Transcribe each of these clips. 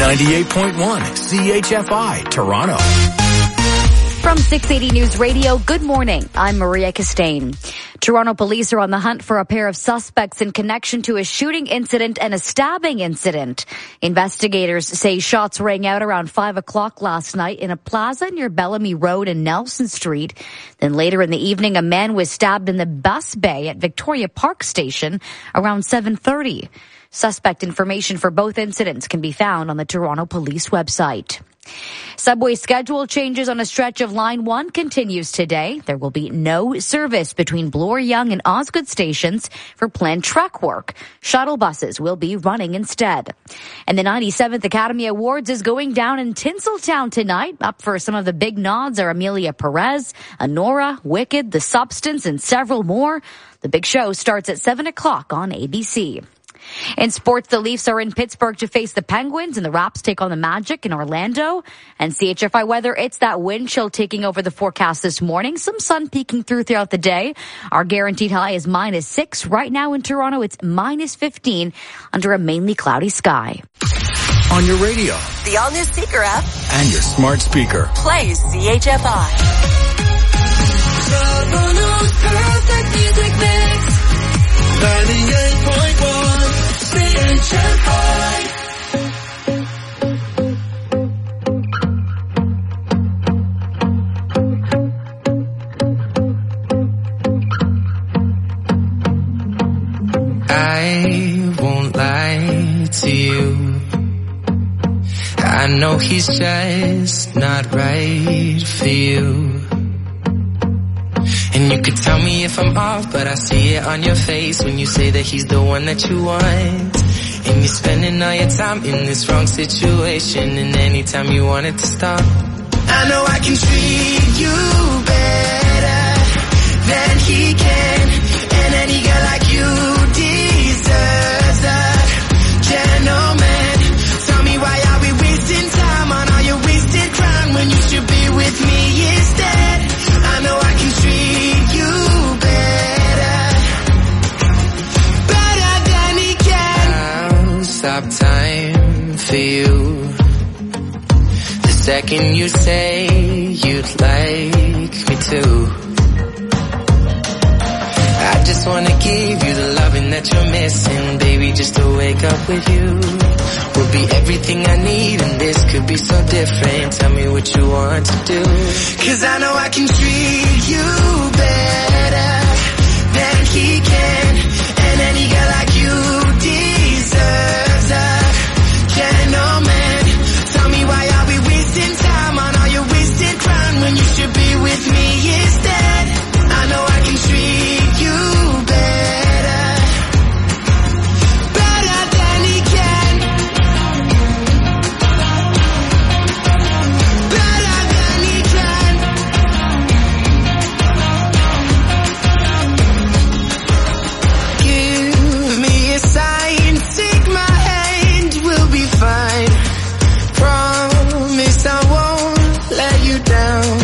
98.1 CHFI, Toronto. From 680 News Radio, good morning. I'm Maria Castaigne. Toronto police are on the hunt for a pair of suspects in connection to a shooting incident and a stabbing incident. Investigators say shots rang out around 5 o'clock last night in a plaza near Bellamy Road and Nelson Street. Then later in the evening, a man was stabbed in the bus bay at Victoria Park Station around 7:30. Suspect information for both incidents can be found on the Toronto Police website. Subway schedule changes on a stretch of Line 1 continues today. There will be no service between Bloor-Yonge and Osgood stations for planned track work. Shuttle buses will be running instead. And the 97th Academy Awards is going down in Tinseltown tonight. Up for some of the big nods are Amelia Perez, Anora, Wicked, The Substance, and several more. The big show starts at 7 o'clock on ABC. In sports, the Leafs are in Pittsburgh to face the Penguins, and the Raps take on the Magic in Orlando. And CHFI weather, it's that wind chill taking over the forecast this morning. Some sun peeking through throughout the day. Our guaranteed high is -6. Right now in Toronto, it's -15 under a mainly cloudy sky. On your radio, the all-new Seeker app, and your smart speaker. Play CHFI. Toronto's perfect music mix. 98.1 CHFI. I won't lie to you. I know he's just not right for you. And you could tell me if I'm off, but I see it on your face when you say that he's the one that you want. And you're spending all your time in this wrong situation, and anytime you want it to stop, I know I can treat you better than he can. And any girl like you deserves a gentleman. Tell me, why are we wasting time on all your wasted crime when you should be with me instead? I know I can treat you better than he can. I'll stop time for you the second you say you'd like me to. I just wanna give you the loving that you're missing, baby, just to wake up with you will be everything I need, and this could be so different. Tell me what you want to do, 'cause I know I can treat you better than he can. And any girl like you deserves a gentleman. Tell me, why are we wasting time on all your wasted crime when you should be with me instead? I know I can treat you better than he can. Better than he can. Give me a sign, take my hand, we'll be fine. Promise I won't let you down.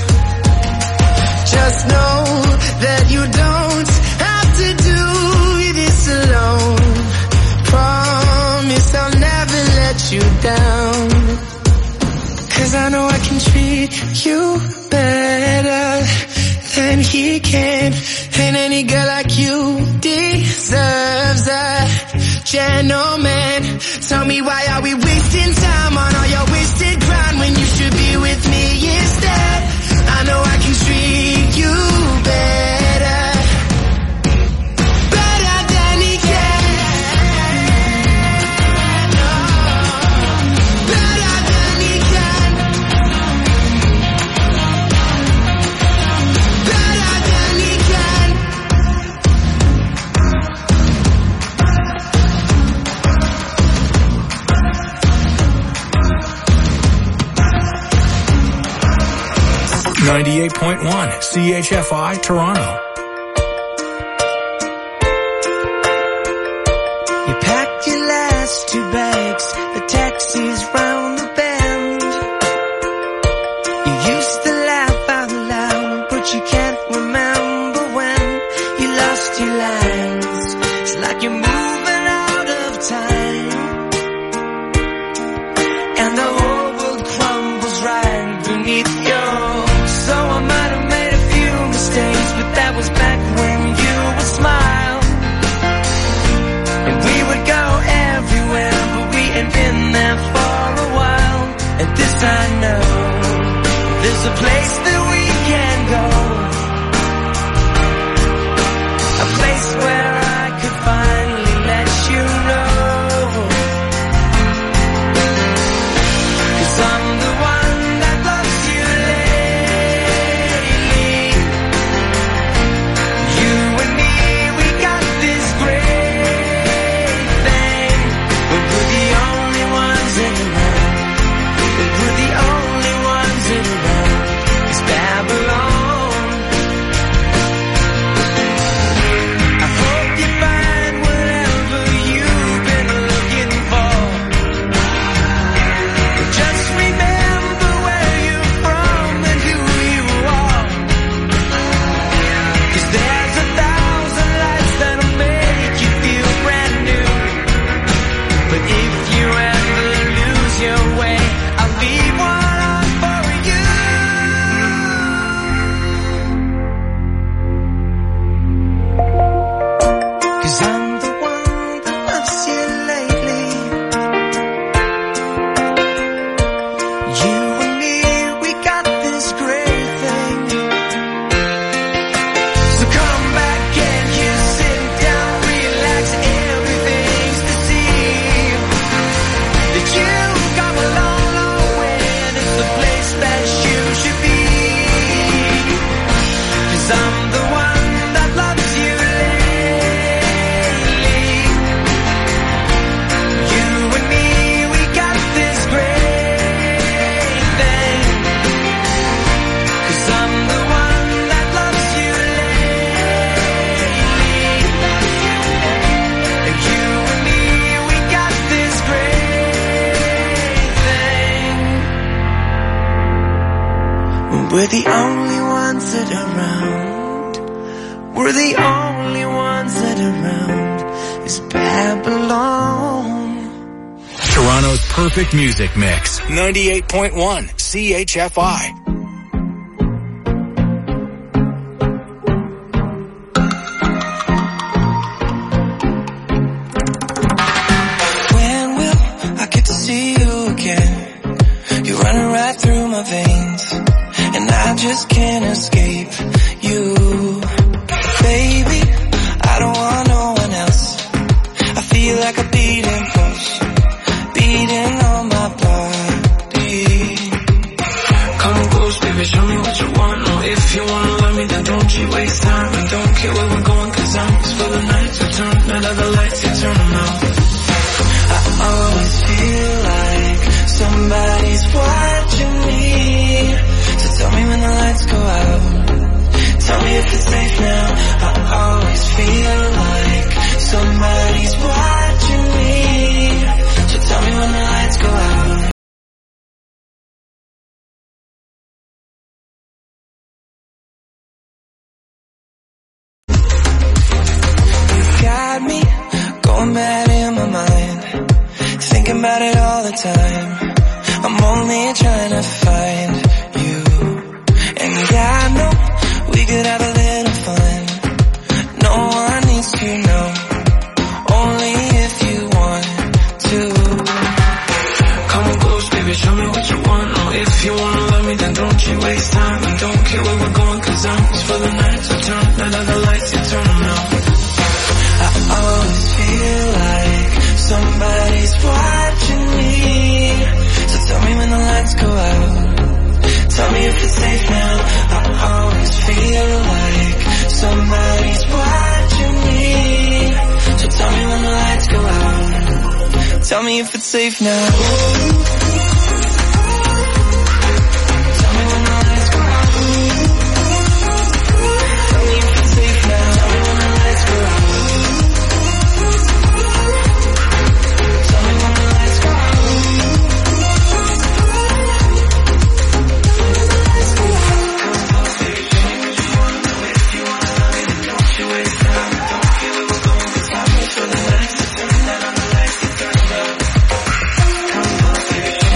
Just know that you don't have to do this alone. Promise I'll never let you down. 'Cause I know I can treat you better than he can. And any girl like you deserves a gentleman. Tell me, why are we wasting time on all your wasted grind when you should be with me instead? I know I can treat you better than he can. Better than he can. Better than he can. .1 CHFI, Toronto. You packed your last 2 bags, the taxi's round the bend. You used to laugh out loud, but you can't remember when you lost your lines. It's like you're moving out of time. There's a place that we can go, a place where I could finally let you know, 'cause I'm the one that loves you lately. You and me, we got this great thing, but we're the only ones in the world. We're the only ones in the world. It's Babylon. I hope you find whatever you've been looking for. But just remember where you're from and who you are. 'Cause there's 1,000 lights that'll make you feel brand new. But if you ever lose your way, I'll leave one on for you. 'Cause I'm the one that loves you lately. You and me, we got this great thing. So come back and you sit down, relax, everything's to see. That you've come a long, long way, and it's the place that you should be. 'Cause I'm the one that loves you lately. You and me, we got this great thing. 'Cause I'm the one that loves you lately. And you and me, we got this great thing. We're the only ones that are around. We're the only ones that are around. It's Babylon. Toronto's perfect music mix. 98.1 CHFI. When will I get to see you again? You're running right through my veins, and I just can't escape you. Baby, I don't want no one else. I feel like a beating pulse, beating on my body. Come close, baby, show me what you want. No, if you wanna love me, then don't you waste time. And don't care where we're going, 'cause I'm for the night to turn. None of the lights, you turn them out. I always feel like somebody's watching me. So tell me when the lights go out. Tell me if it's safe now. I always feel like somebody's watching me. So tell me when the lights go out. You got me going mad in my mind, thinking about it all the time. I'm only trying to find you, and yeah, I know we could have a little fun. No one needs to know, only if you want to. Come close, baby, show me what you want. No, if you wanna love me, then don't you waste time. And don't care where we're going, 'cause I'm for the night to turn. None of the lights, you turn them out. I always feel like somebody's watching me. So tell me when the lights go out. Tell me if it's safe now. I always feel like somebody's watching me. So tell me when the lights go out. Tell me if it's safe now. Tell me when the lights go out. Tell me if it's safe now. Tell me when the lights go out. Tell me when the lights go out. For the night to turn, none of the lights to turn out. Come on, baby.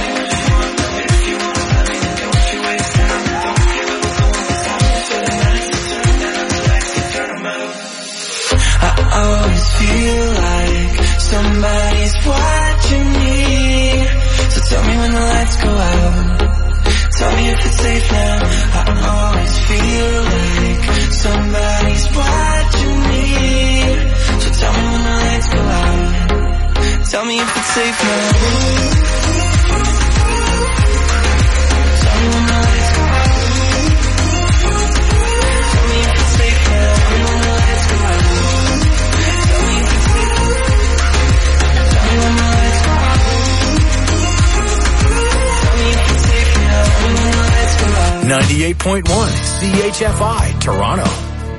it's safe now. Tell me when the lights go out. Tell me if it's safe now. Tell me when the lights go out. Tell me if it's safe. Tell me when the lights go out. Tell me if it's safe now. Tell me when the lights go out. 98.1 CHFI Toronto.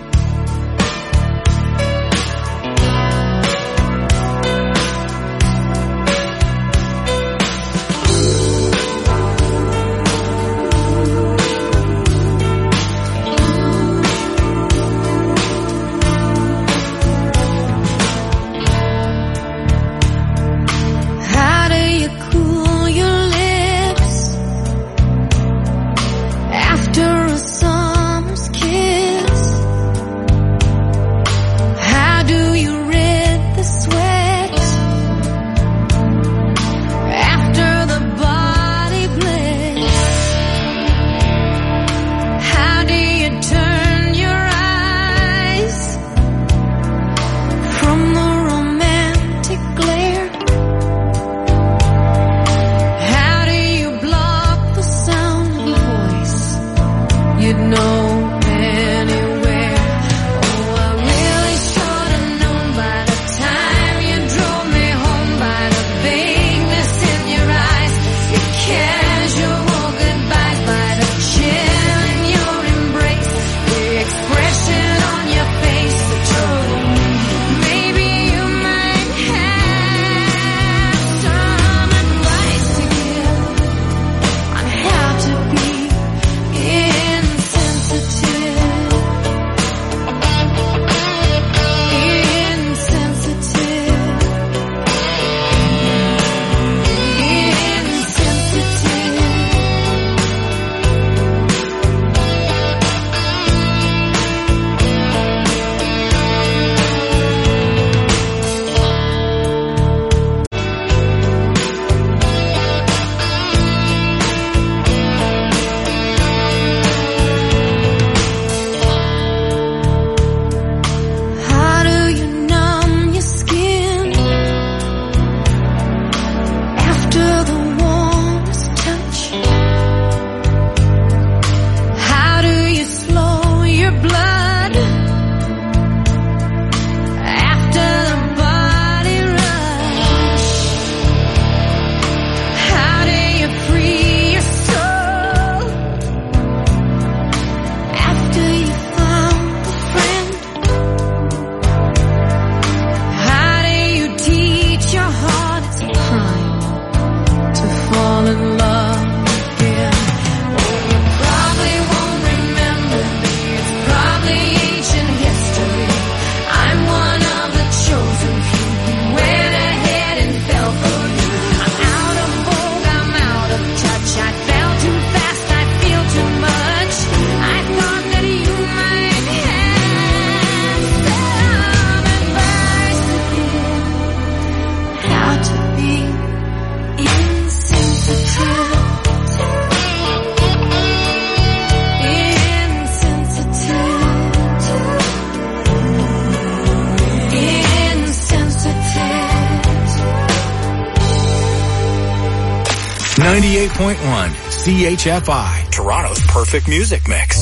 CHFI, Toronto's perfect music mix.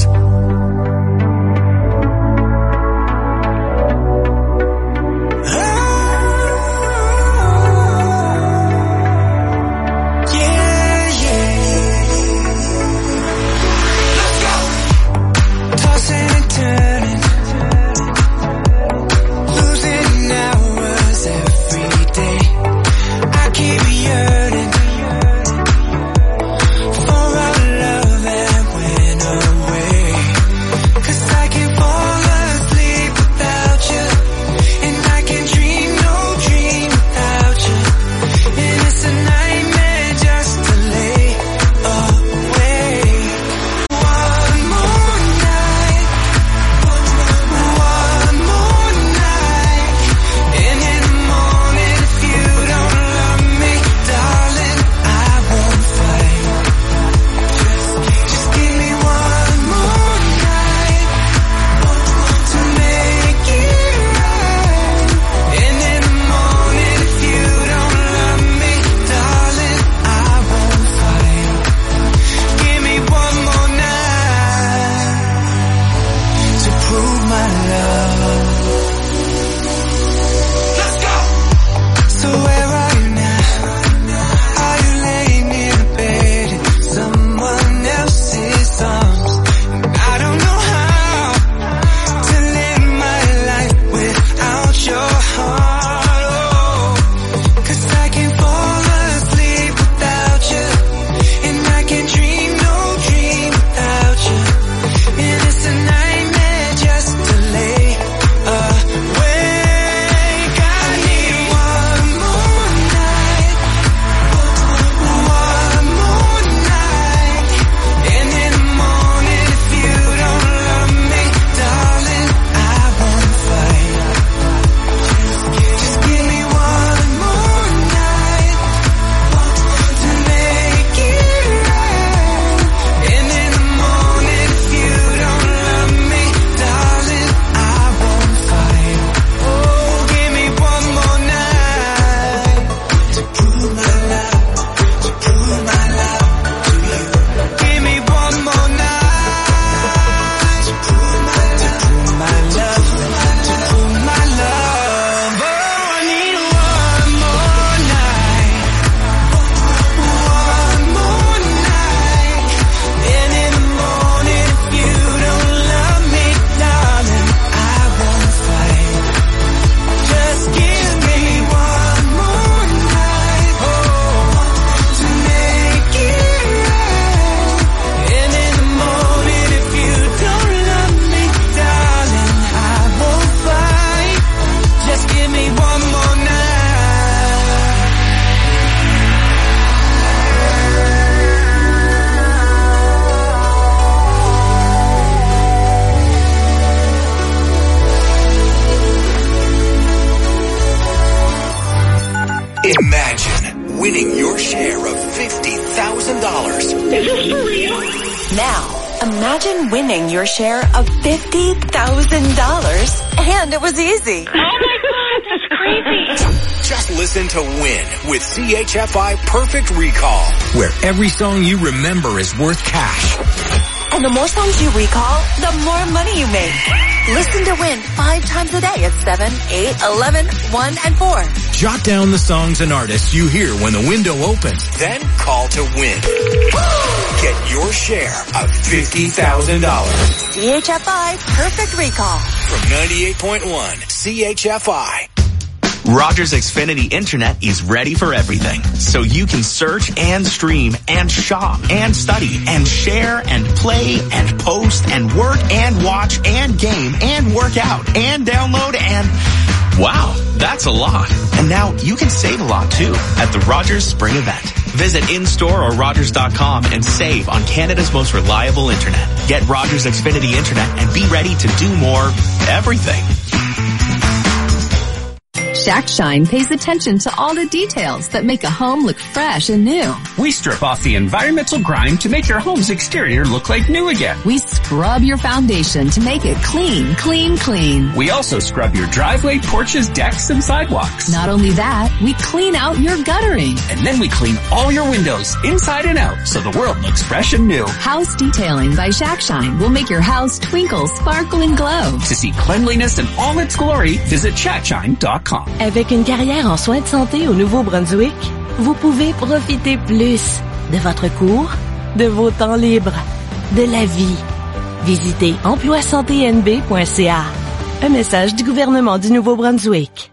For our love that went away. Now, imagine winning your share of $50,000, and it was easy. Oh my God, that's crazy. Just listen to Win with CHFI Perfect Recall, where every song you remember is worth cash. And the more songs you recall, the more money you make. Listen to Win 5 times a day at 7, 8, 11, 1, and 4. Jot down the songs and artists you hear when the window opens. Then call to win. Get your share of $50,000. CHFI Perfect Recall. From 98.1 CHFI. Rogers Xfinity Internet is ready for everything. So you can search and stream and shop and study and share and play and post and work and watch and game and work out and download and... Wow, that's a lot. And now you can save a lot too at the Rogers Spring Event. Visit in-store or Rogers.com and save on Canada's most reliable internet. Get Rogers Xfinity Internet and be ready to do more everything. Shack Shine pays attention to all the details that make a home look fresh and new. We strip off the environmental grime to make your home's exterior look like new again. We scrub your foundation to make it clean, clean, clean. We also scrub your driveway, porches, decks, and sidewalks. Not only that, we clean out your guttering. And then we clean all your windows inside and out so the world looks fresh and new. House Detailing by Shack Shine will make your house twinkle, sparkle, and glow. To see cleanliness in all its glory, visit shackshine.com. Avec une carrière en soins de santé au Nouveau-Brunswick, vous pouvez profiter plus de votre cours, de vos temps libres, de la vie. Visitez emploisanténb.ca. Un message du gouvernement du Nouveau-Brunswick.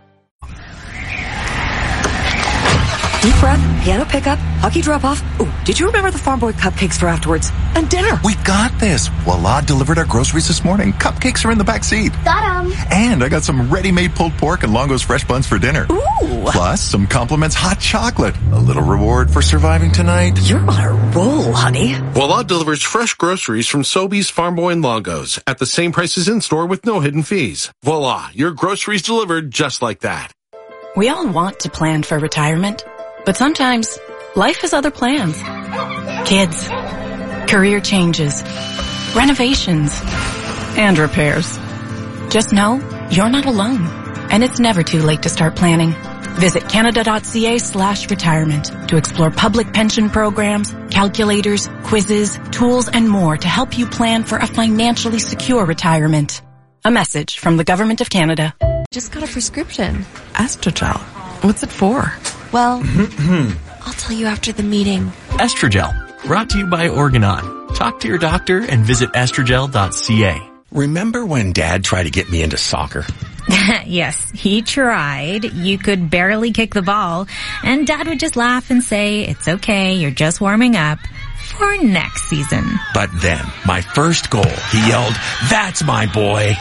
Deep breath, piano pickup, hockey drop-off. Ooh, did you remember the Farm Boy cupcakes for afterwards? And dinner. We got this. Voila delivered our groceries this morning. Cupcakes are in the back seat. Got 'em. And I got some ready-made pulled pork and Longo's fresh buns for dinner. Ooh. Plus, some compliments hot chocolate. A little reward for surviving tonight. You're on a roll, honey. Voila delivers fresh groceries from Sobeys, Farm Boy, and Longo's at the same prices in-store with no hidden fees. Voila, your groceries delivered just like that. We all want to plan for retirement, but sometimes life has other plans. Kids, career changes, renovations, and repairs. Just know you're not alone, and it's never too late to start planning. Visit canada.ca/retirement to explore public pension programs, calculators, quizzes, tools, and more to help you plan for a financially secure retirement. A message from the Government of Canada. Just got a prescription. Estrogel. What's it for? Well, I'll tell you after the meeting. Estrogel, brought to you by Organon. Talk to your doctor and visit estrogel.ca. Remember when Dad tried to get me into soccer? Yes, he tried. You could barely kick the ball, and Dad would just laugh and say, "It's okay, you're just warming up for next season." But then, my first goal, he yelled, "That's my boy!"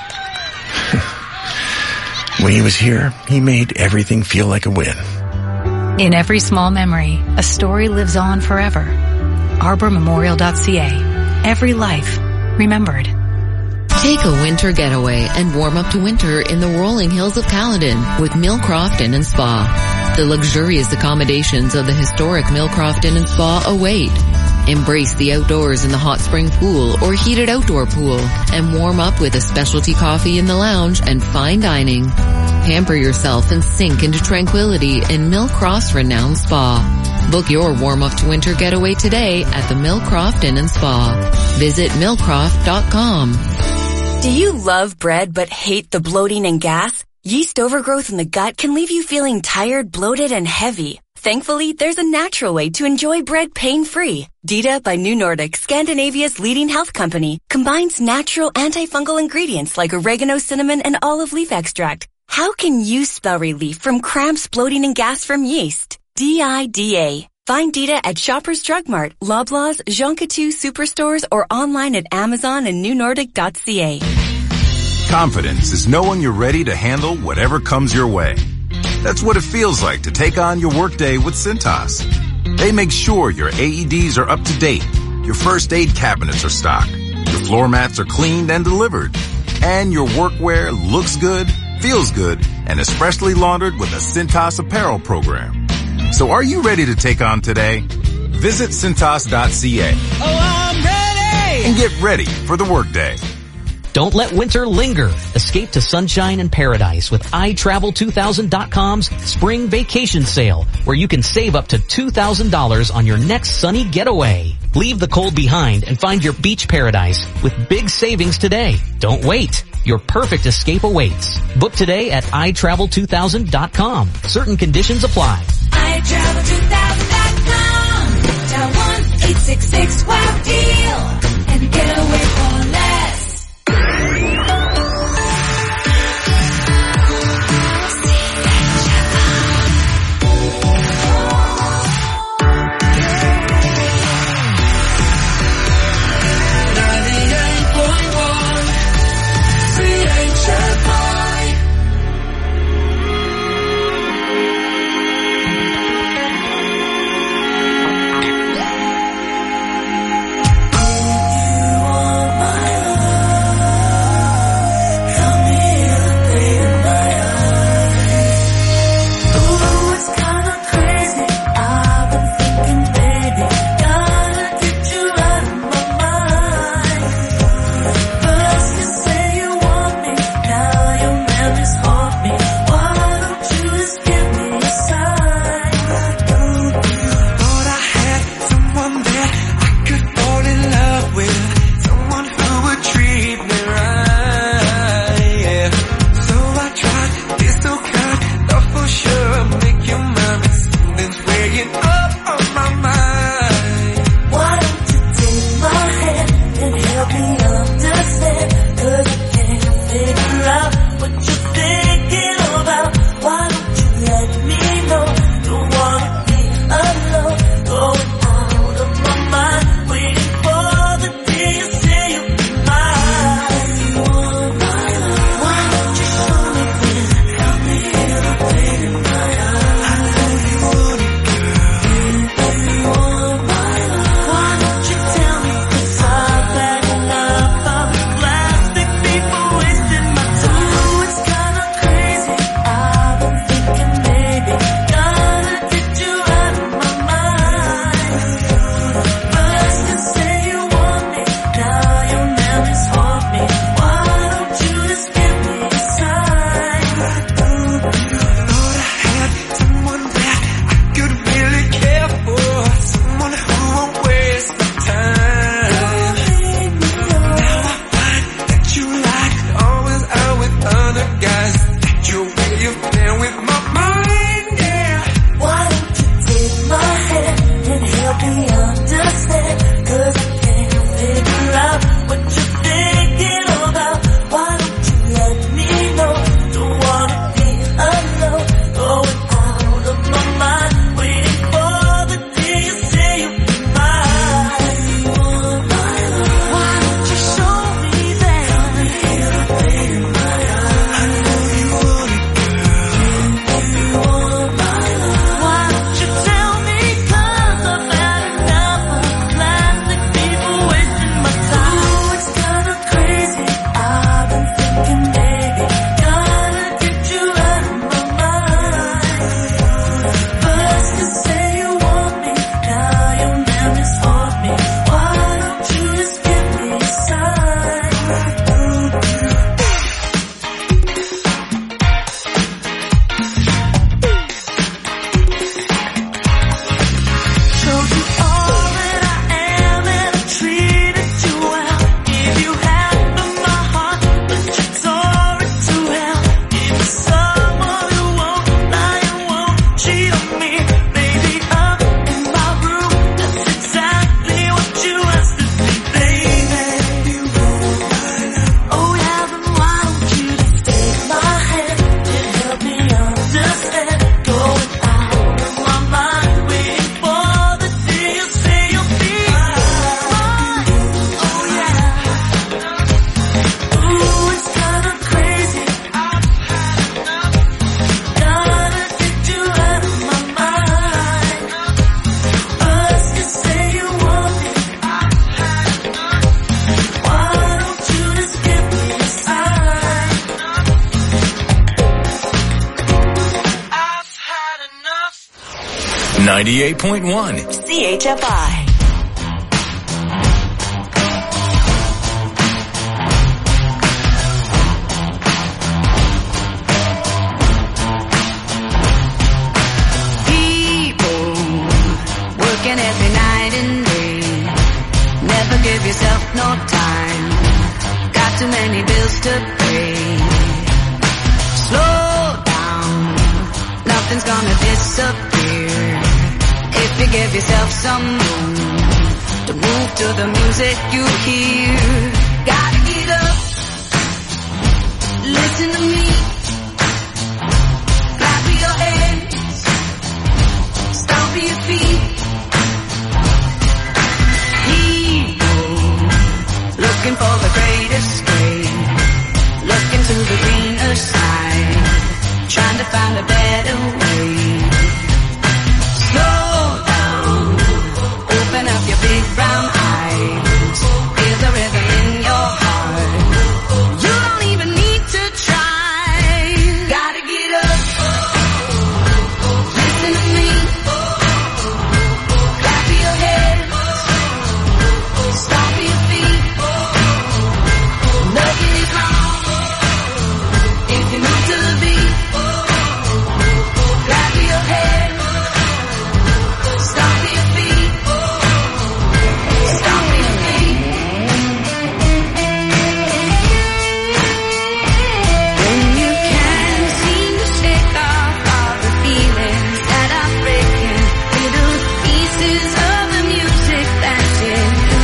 When he was here, he made everything feel like a win. In every small memory, a story lives on forever. ArborMemorial.ca. Every life remembered. Take a winter getaway and warm up to winter in the rolling hills of Caledon with Millcroft Inn and Spa. The luxurious accommodations of the historic Millcroft Inn and Spa await. Embrace the outdoors in the hot spring pool or heated outdoor pool and warm up with a specialty coffee in the lounge and fine dining. Pamper yourself and sink into tranquility in Millcroft's renowned spa. Book your warm up to winter getaway today at the Millcroft Inn and Spa. Visit millcroft.com. Do you love bread but hate the bloating and gas? Yeast overgrowth in the gut can leave you feeling tired, bloated, and heavy. Thankfully, there's a natural way to enjoy bread pain-free. Dita by New Nordic, Scandinavia's leading health company, combines natural antifungal ingredients like oregano, cinnamon, and olive leaf extract. How can you spell relief from cramps, bloating, and gas from yeast? DIDA. Find Dita at Shoppers Drug Mart, Loblaws, Jean Coutu Superstores, or online at Amazon and newnordic.ca. Confidence is knowing you're ready to handle whatever comes your way. That's what it feels like to take on your workday with Cintas. They make sure your AEDs are up to date, your first aid cabinets are stocked, your floor mats are cleaned and delivered, and your workwear looks good, feels good, and is freshly laundered with a Cintas apparel program. So are you ready to take on today? Visit Cintas.ca. Oh, I'm ready! And get ready for the workday. Don't let winter linger. Escape to sunshine and paradise with iTravel2000.com's spring vacation sale, where you can save up to $2,000 on your next sunny getaway. Leave the cold behind and find your beach paradise with big savings today. Don't wait. Your perfect escape awaits. Book today at iTravel2000.com. Certain conditions apply. iTravel2000.com. Dial 1-866-WOW-DEAL and get away for less. 98.1 CHFI. Every night and day, never give yourself no time. Got too many bills to pay. Slow down, nothing's gonna disappear if you give yourself some room to move to the music you hear. Gotta get up, listen to me, clap your hands, stomp your feet. Looking for the great escape, looking to the greener side, trying to find a better way. Slow down, open up your big brown eyes, feel the rhythm in your heart. You don't even need to try. Gotta get up, listen to me, clap your hands, stomp your feet. Nothing is wrong if you move to the beat. Clap your hands, stomp your feet, stomp your feet. When you can't seem to shake off all the feelings that are breaking, little pieces of the music that's in you.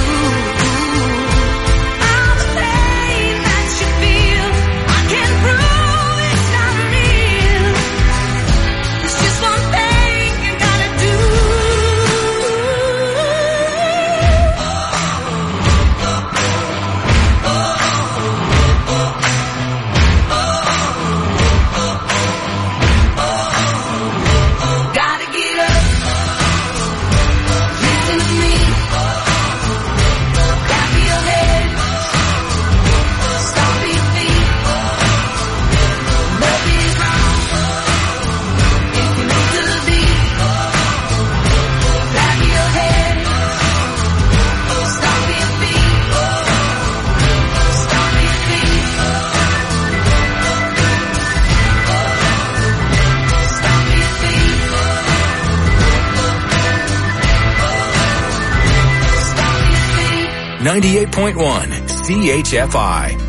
.1 CHFI.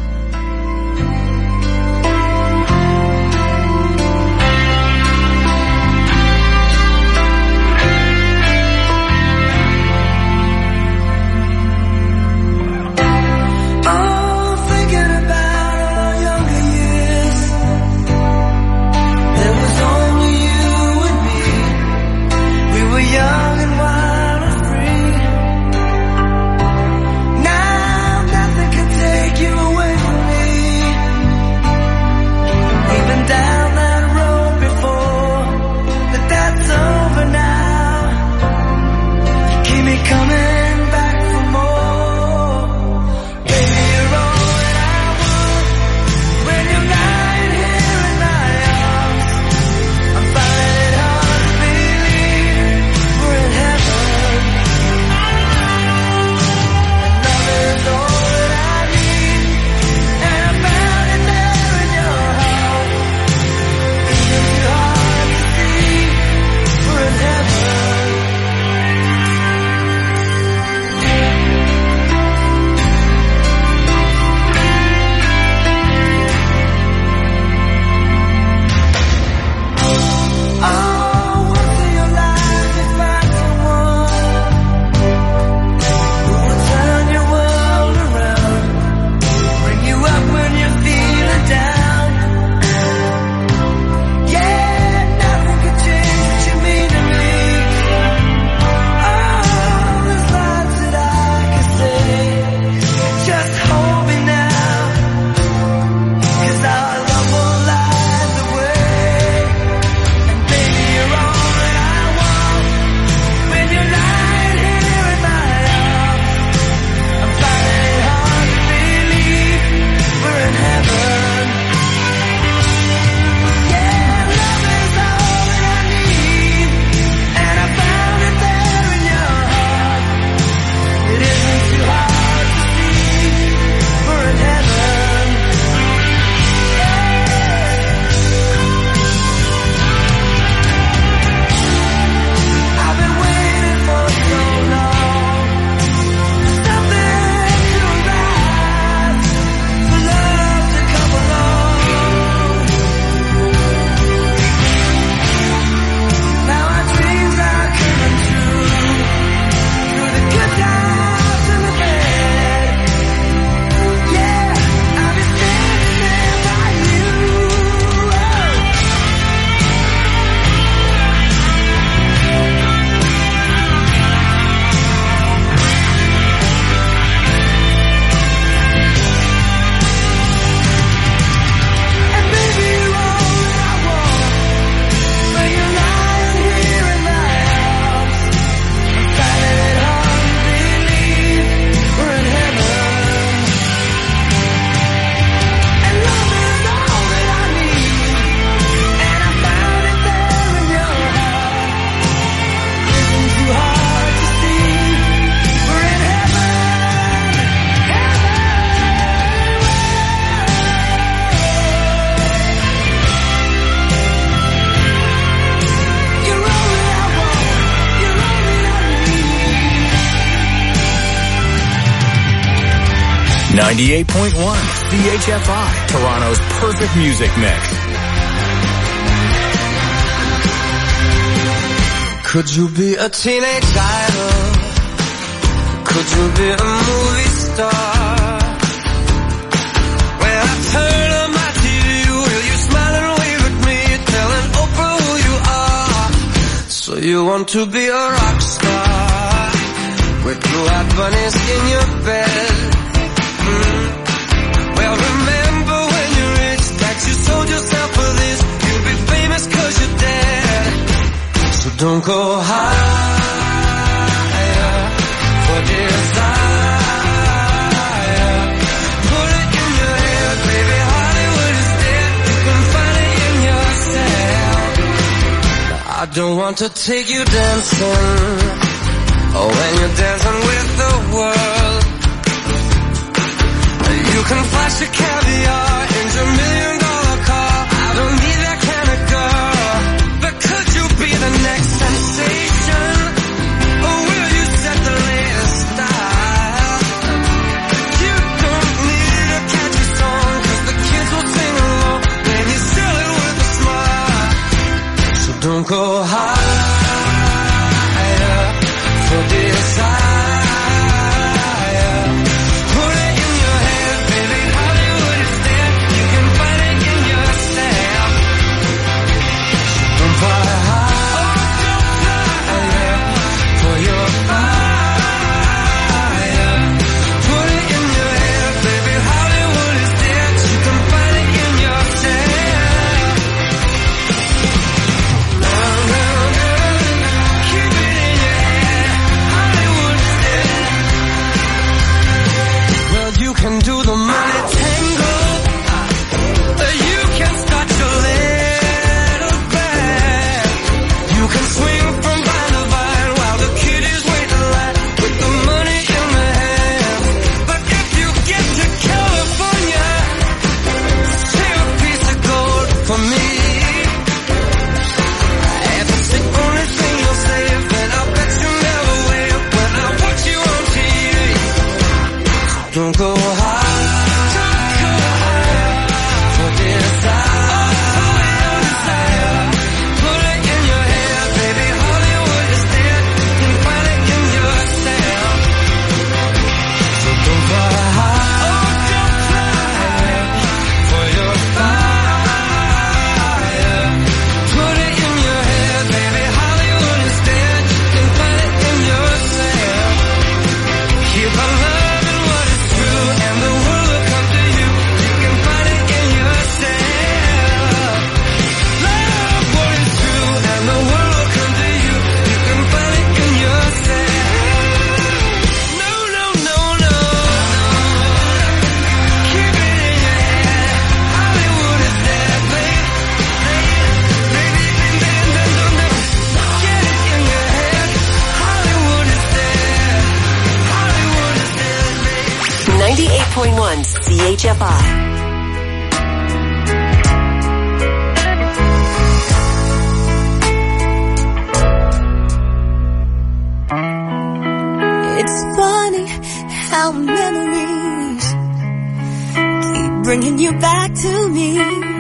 Now nothing can take you away. 98.1 CHFI, Toronto's perfect music mix. Could you be a teenage idol? Could you be a movie star? When I turn on my TV, will you smile and wave at me, telling Oprah who you are? So you want to be a rock star with blue-eyed bunnies in your bed? Well, remember when you're rich that you sold yourself for this. You'll be famous 'cause you're dead. So don't go higher for desire. Put it in your head, baby, Hollywood is dead. You can find it in yourself. Now, I don't want to take you dancing, oh, when you're dancing with the world. You can flash your caviar in your $1 million car. I don't need that kind of girl. But could you be the next sensation? Or will you set the latest style? You don't need a catchy song, 'cause the kids will sing along when you sell it with a smile. So don't go higher for desire. Can do the money tango. You can start your little band. You can swing from vine to vine while the kiddies wait in line with the money in their hand. But if you get to California, save a piece of gold for me. If it's the only thing you'll save, then I'll bet you never wave when I watch you on TV. Don't go CHFI. It's funny how memories keep bringing you back to me.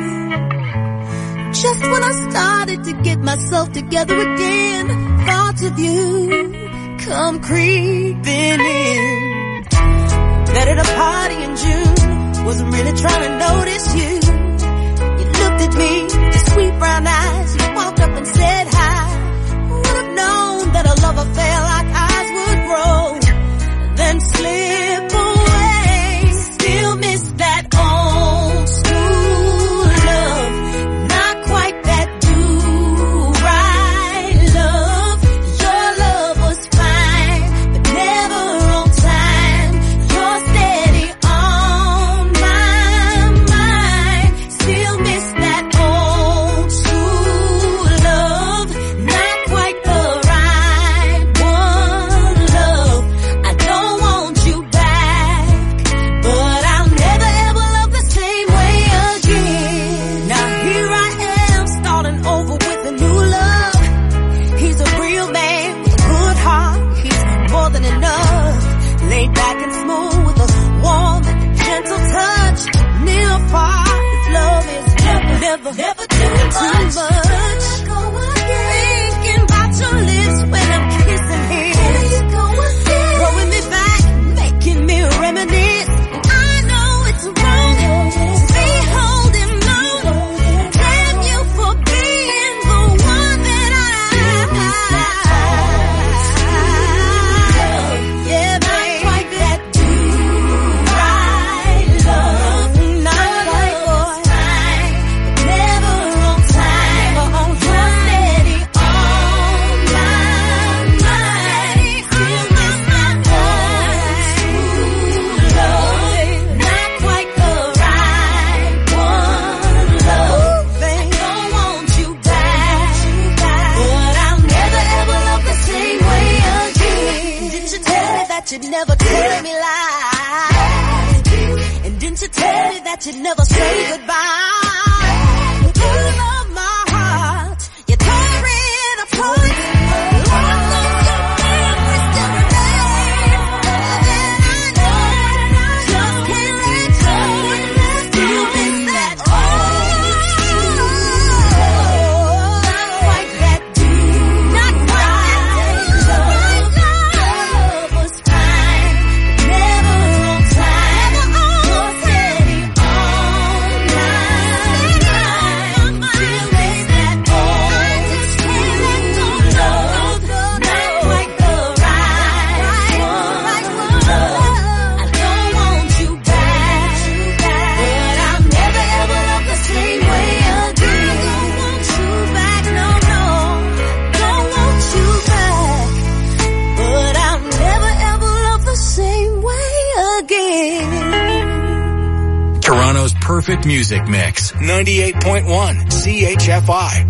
Just when I started to get myself together again, thoughts of you come creeping in. Met at a party in June, wasn't really trying to notice you. You looked at me, your sweet brown eyes, you walked up and said hi. Would have known that a love affair like ours would grow, then slip away. Still miss that old school love, not quite that do-right love. Your love was fine, but never on time. You're steady on my mind. to tell me that you never say goodbye. You pull on my heart, you tore it apart. Toronto's perfect music mix. 98.1 CHFI.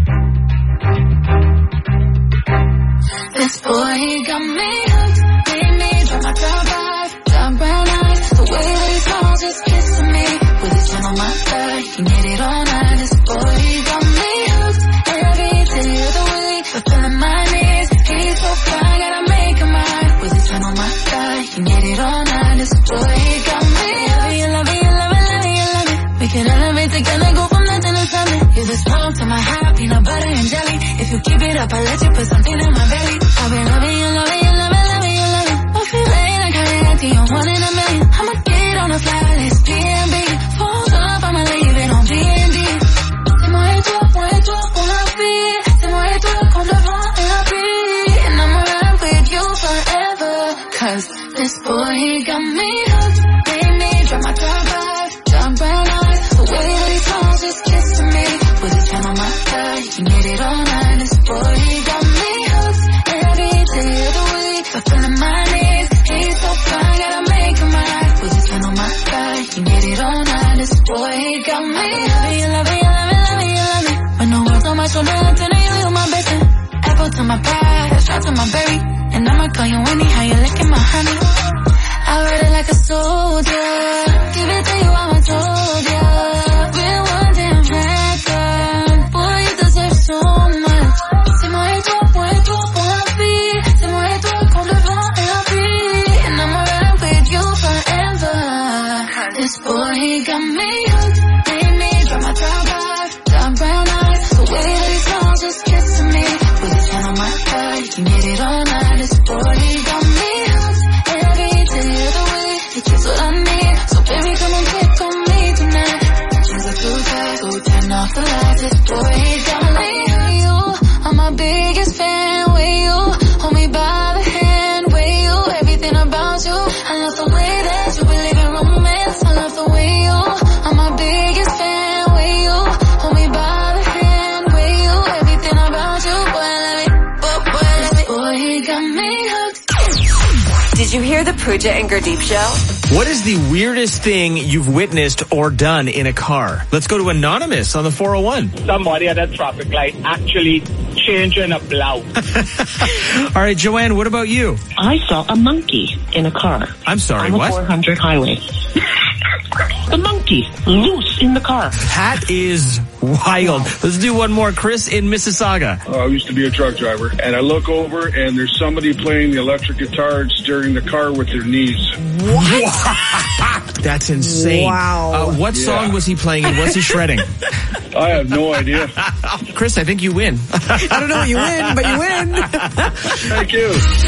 This boy, he got me hooked. Made me drop my dark brown eyes. The way that he smiles, just kissing me. With his chin on my thigh, he made it all night. This boy, he got me hooked. Every day of the week, fulfilling my needs. He's so fly, gotta make him mine. With his chin on my thigh, he made it all night. This boy, he got me hooked. We can elevate together, go from nothing to something. You're the smoke to my high, peanut butter and jelly. If you keep it up, I'll let you put something in my belly. I've been loving you, loving you, loving, loving you, loving. I feel like I can't empty, you're one in a million. I'ma get on a fly list, B&B. Phones up, I'ma leave it on D&D. C'est moi et toi pour la vie. C'est moi et toi qu'on devant la vie. And I'ma ride with you forever. Cause this boy, he got me hooked. Made me drop my dark brown eyes. The way that he smiles, just kissing me. With his hand on my thigh, he made it all night. This boy, he got me hooked. Every day of the week, fulfilling my needs. He's so fly, gotta make him mine. With his hand on my thigh, he made it all night. This boy, he got me hooked. Loving you, loving you, loving. When the world's on my shoulder, I'm telling you, you're my best friend. Apple to my pie, shot to my berry. And I'ma call you anyhow, you're licking my honey. I ride it like a soldier. Give it to you, I'm a soldier. We're one damn record. Boy, you deserve so much. C'est moi et toi pour la vie. C'est moi et toi qu'on devant la vie. And I'ma ride with you forever. This boy, he got me hooked. Made me drop my dark brown eyes. The way that he smiles, just kissing me. With his hand on my thigh, he made it all night. This boy, he got me hooked. Every day of the week, he gets what I need. So baby, come and pick on me tonight. She's a blue tag, so turn off the lights. This boy, he got me. You are my biggest fan. With you, hold me by the hand. With you, everything about you. I love the way that you believe in romance. I love the way you are my biggest fan. With you, hold me by the hand. With you, everything about you. Boy, let me, boy, this boy, he got me hooked. Did you hear the Pooja and Gurdeep show? What is the weirdest thing you've witnessed or done in a car? Let's go to Anonymous on the 401. Somebody at a traffic light actually changing a blouse. All right, Joanne, what about you? I saw a monkey in a car. I'm sorry, on what? the 400 highway. The monkey loose in the car. That is wild. Let's do one more. Chris in Mississauga. I used to be a truck driver, and I look over, and there's somebody playing the electric guitar and steering the car with their knees. What? That's insane. Wow. What song was he playing and what's he shredding? I have no idea. Chris, I think you win. I don't know what you win, but you win. Thank you.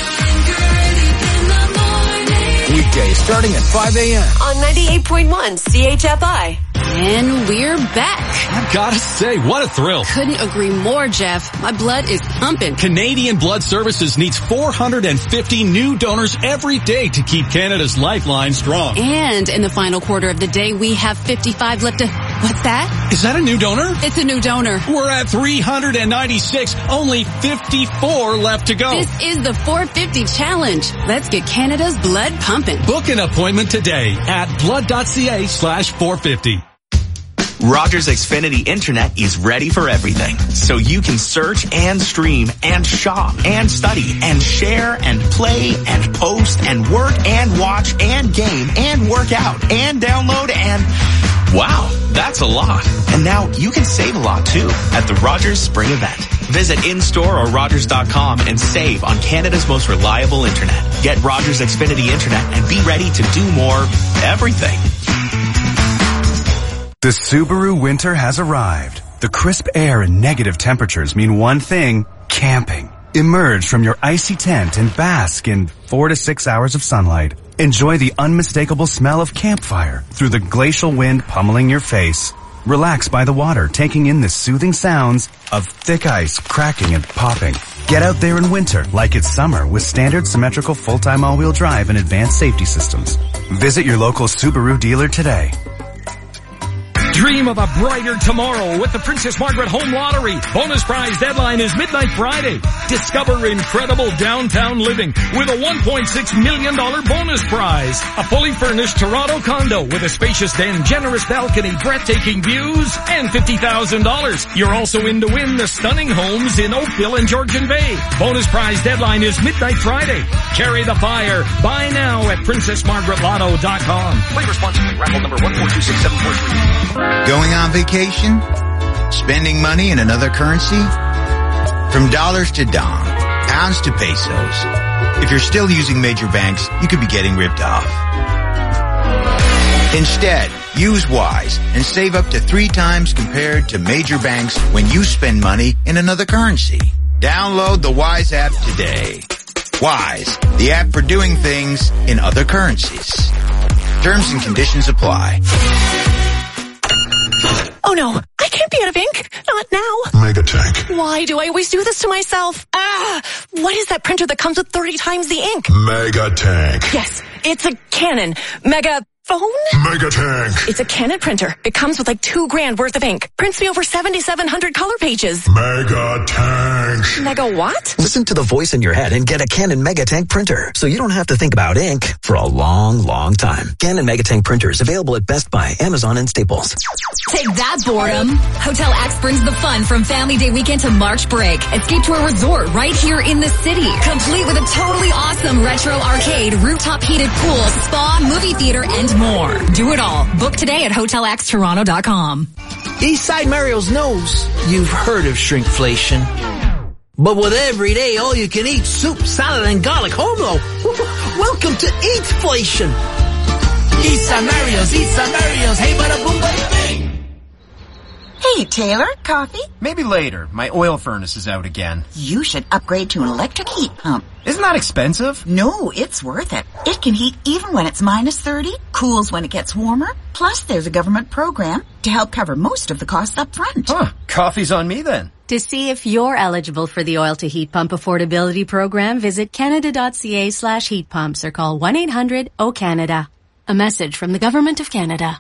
Weekdays starting at 5 a.m. On 98.1 CHFI. And we're back. I've got to say, what a thrill. Couldn't agree more, Jeff. My blood is pumping. Canadian Blood Services needs 450 new donors every day to keep Canada's lifeline strong. And in the final quarter of the day, we have 55 left to... What's that? Is that a new donor? It's a new donor. We're at 396. Only 54 left to go. This is the 450 challenge. Let's get Canada's blood pumping. Book an appointment today at blood.ca/450. Rogers Xfinity Internet is ready for everything. So you can search and stream and shop and study and share and play and post and work and watch and game and work out and download and... Wow, that's a lot. And now you can save a lot too at the Rogers Spring Event. Visit in-store or Rogers.com and save on Canada's most reliable internet. Get Rogers Xfinity Internet and be ready to do more everything. The Subaru winter has arrived. The crisp air and negative temperatures mean one thing, camping. Emerge from your icy tent and bask in 4 to 6 hours of sunlight. Enjoy the unmistakable smell of campfire through the glacial wind pummeling your face. Relax by the water, taking in the soothing sounds of thick ice cracking and popping. Get out there in winter like it's summer with standard symmetrical full-time all-wheel drive and advanced safety systems. Visit your local Subaru dealer today. Dream of a brighter tomorrow with the Princess Margaret Home Lottery. Bonus prize deadline is midnight Friday. Discover incredible downtown living with a $1.6 million bonus prize. A fully furnished Toronto condo with a spacious den, generous balcony, breathtaking views, and $50,000. You're also in to win the stunning homes in Oakville and Georgian Bay. Bonus prize deadline is midnight Friday. Carry the fire. Buy now at PrincessMargaretLotto.com. Play responsibly. Raffle number 1426743. Going on vacation? Spending money in another currency? From dollars to dong, pounds to pesos. If you're still using major banks, you could be getting ripped off. Instead, use Wise and save up to 3 times compared to major banks when you spend money in another currency. Download the Wise app today. Wise, the app for doing things in other currencies. Terms and conditions apply. Oh no, I can't be out of ink. Not now. Megatank. Why do I always do this to myself? What is that printer that comes with 30 times the ink? Megatank. Yes, it's a Canon Megaphone? Megatank. It's a Canon printer. It comes with like $2,000 worth of ink. Prints me over 7,700 color pages. Megatank. Mega what? Listen to the voice in your head and get a Canon Megatank printer, so you don't have to think about ink for a long, long time. Canon Megatank printers available at Best Buy, Amazon, and Staples. Take that, boredom. Hotel X brings the fun from Family Day weekend to March break. Escape to a resort right here in the city, complete with a totally awesome retro arcade, rooftop heated pool, spa, movie theater, and more. Do it all. Book today at hotelxtoronto.com. Eastside Mario's knows you've heard of shrinkflation. But with everyday all-you-can-eat soup, salad, and garlic home though, welcome to Eatflation. Eastside Mario's, hey bada boom bada bing. Hey, Taylor, coffee? Maybe later. My oil furnace is out again. You should upgrade to an electric heat pump. Isn't that expensive? No, it's worth it. It can heat even when it's minus 30, cools when it gets warmer. Plus, there's a government program to help cover most of the costs up front. Huh, coffee's on me then. To see if you're eligible for the Oil to Heat Pump Affordability Program, visit canada.ca/heat pumps or call 1-800-O-CANADA. A message from the Government of Canada.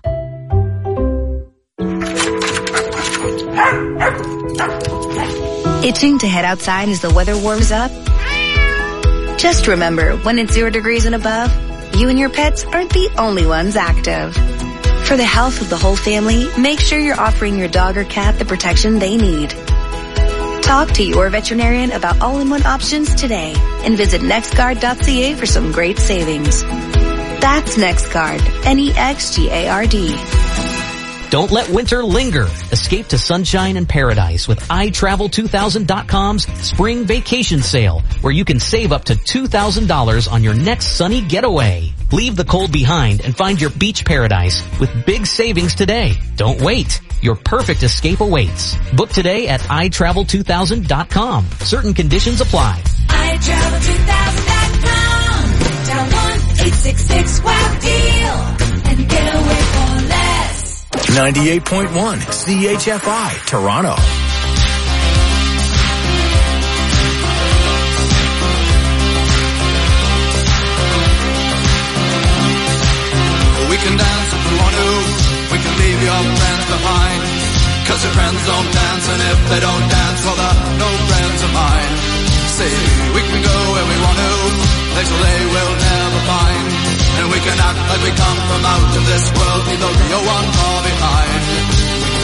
Itching to head outside as the weather warms up? Just remember, when it's 0 degrees and above, you and your pets aren't the only ones active. For the health of the whole family, make sure you're offering your dog or cat the protection they need. Talk to your veterinarian about all-in-one options today and visit nextguard.ca for some great savings. That's NextGuard, NEXGARD. Don't let winter linger. Escape to sunshine and paradise with iTravel2000.com's spring vacation sale, where you can save up to $2,000 on your next sunny getaway. Leave the cold behind and find your beach paradise with big savings today. Don't wait. Your perfect escape awaits. Book today at iTravel2000.com. Certain conditions apply. iTravel2000.com. Dial 1-866-WOW-DEAL and get away for less. 98.1 CHFI, Toronto. We can dance if we want to. We can leave your friends behind. 'Cause your friends don't dance, and if they don't dance, well, they're no friends of mine. See, we can go where we want to, places they will never find. And we can act like we come from out of this world, leave the real one far behind. We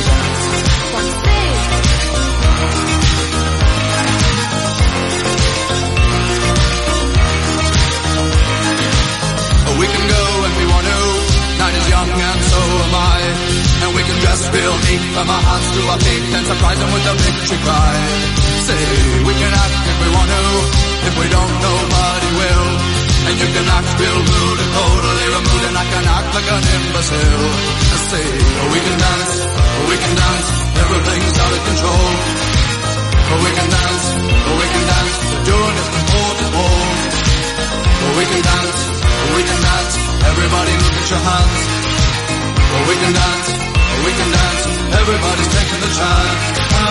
dress real neat from our hearts to our feet and surprise them with a victory cry. Say, we can act if we want to, if we don't, nobody will. And you can act real rude and totally removed, and I can act like an imbecile. I say, we can dance, everything's out of control. We can dance, we're doing it from pole to pole. We can dance, everybody look at your hands. We can dance, everybody's taking the chance.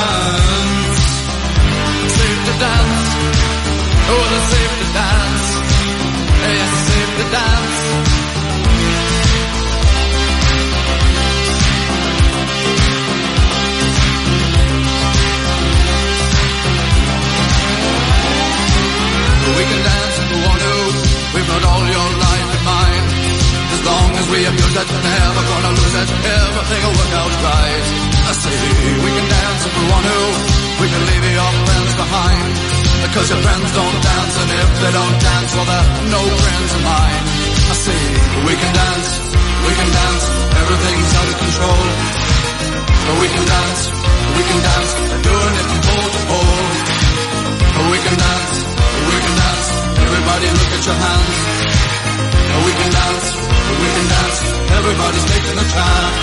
Safe to dance, oh, it's safe to dance. Yes, it's safe to dance. We can dance if we want to. We've got all your life in mind. As long as we abuse it, never gonna lose it. Everything will work out right. I say we can dance if we want to. We can leave your friends behind, because your friends don't dance, and if they don't dance, well, they're no friends of mine. I say we can dance, everything's out of control. But we can dance, we're doing it from pole to pole. But we can dance, everybody look at your hands. We can dance, everybody's taking a chance.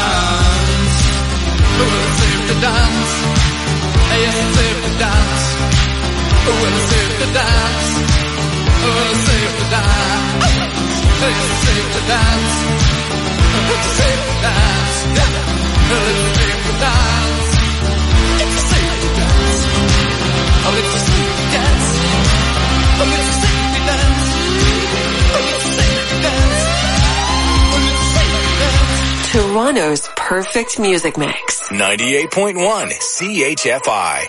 Well, it's safe to dance. Yes, it's safe to dance. Well, it's safe to dance. Well, it's safe to dance. Yes, it's safe to dance. It's safe to dance. Well, it's safe to dance. It's safe to dance. Oh, it's safe to dance. Oh, it's safe to dance. Oh, it's safe to dance. Oh, it's safe to dance. Toronto's perfect music mix. 98.1 CHFI.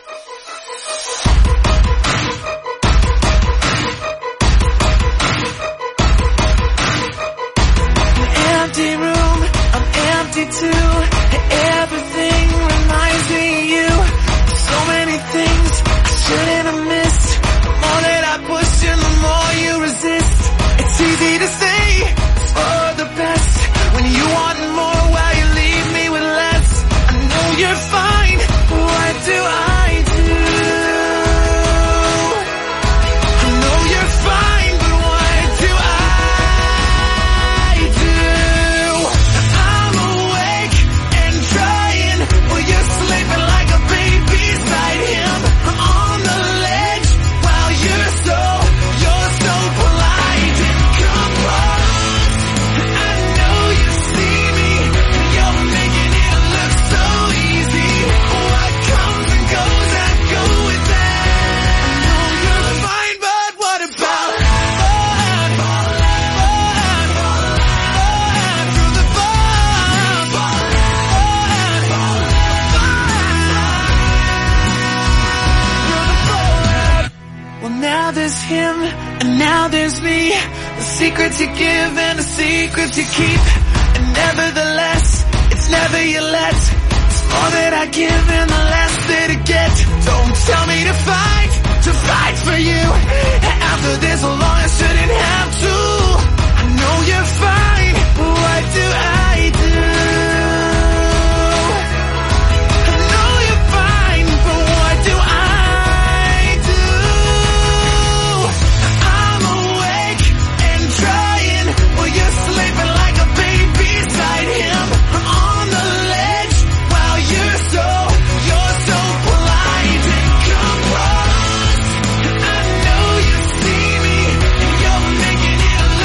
Empty room, I'm empty too. Everything reminds me of you. So many things I shouldn't have missed. The more that I push you, the more you resist. It's easy to say it's for the best when you want more while you leave me with less. I know you're fine, what do I do? I know you're fine, but what do I do? I'm awake and trying while you're sleeping like a baby beside him. I'm on the ledge while you're so polite and composed. I know you see me, you're making it look so easy. What comes and goes, I go with that. I know you're fine, but what about through the Well, now there's him, and now there's me. The secrets you give and the secrets you keep. And nevertheless, it's never your let. It's more that I give and the less that I get. Don't tell me to fight for you. After this long, I shouldn't have to. I know you're fine, what do I do? I know you're fine, but what do I do? I'm awake and trying while you're sleeping like a baby beside him. I'm on the ledge while you're so polite and composed. I know you see me, and you're making it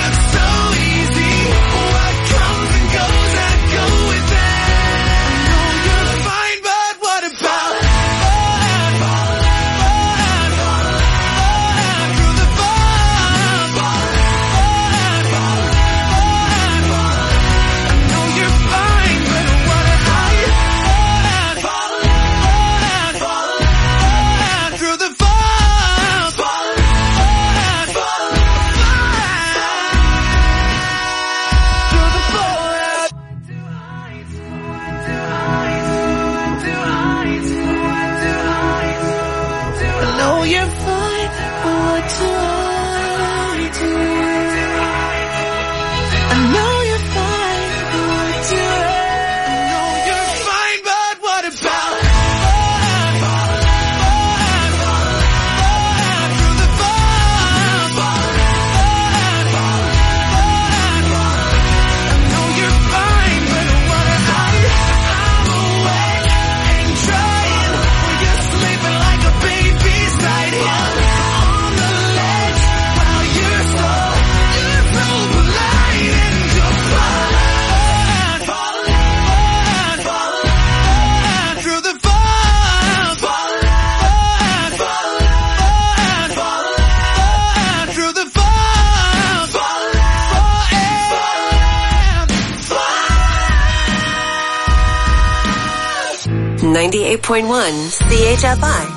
98.1 CHFI.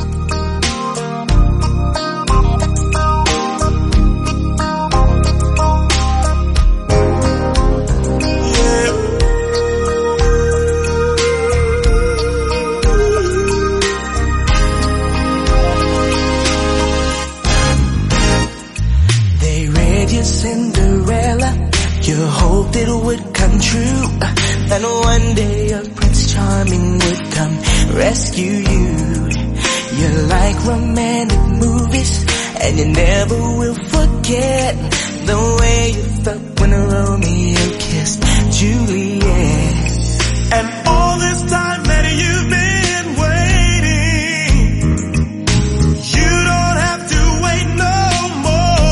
Cinderella, you hoped it would come true, that one day a Prince Charming would come rescue you. You like romantic movies, and you never will forget the way you felt when Romeo kissed Juliet. And all this time that you've been waiting, you don't have to wait no more.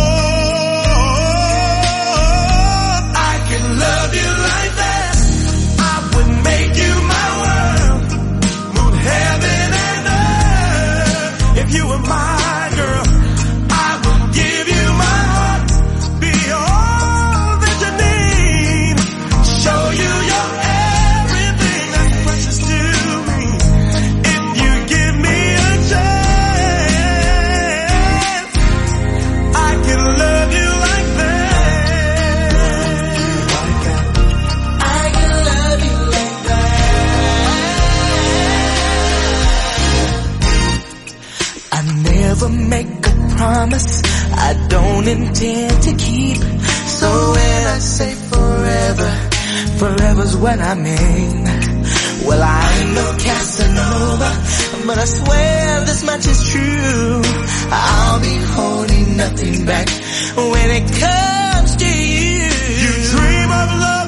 Love you like that, I would make you my world, move heaven and earth. If you were my girl, I would give you my heart, be all that you need, show you you're everything that's precious to me. If you give me a chance, I can love you like that. Never make a promise I don't intend to keep. So when I say forever, forever's what I mean. Well, I ain't no Casanova, but I swear this much is true. I'll be holding nothing back when it comes to you. You dream of love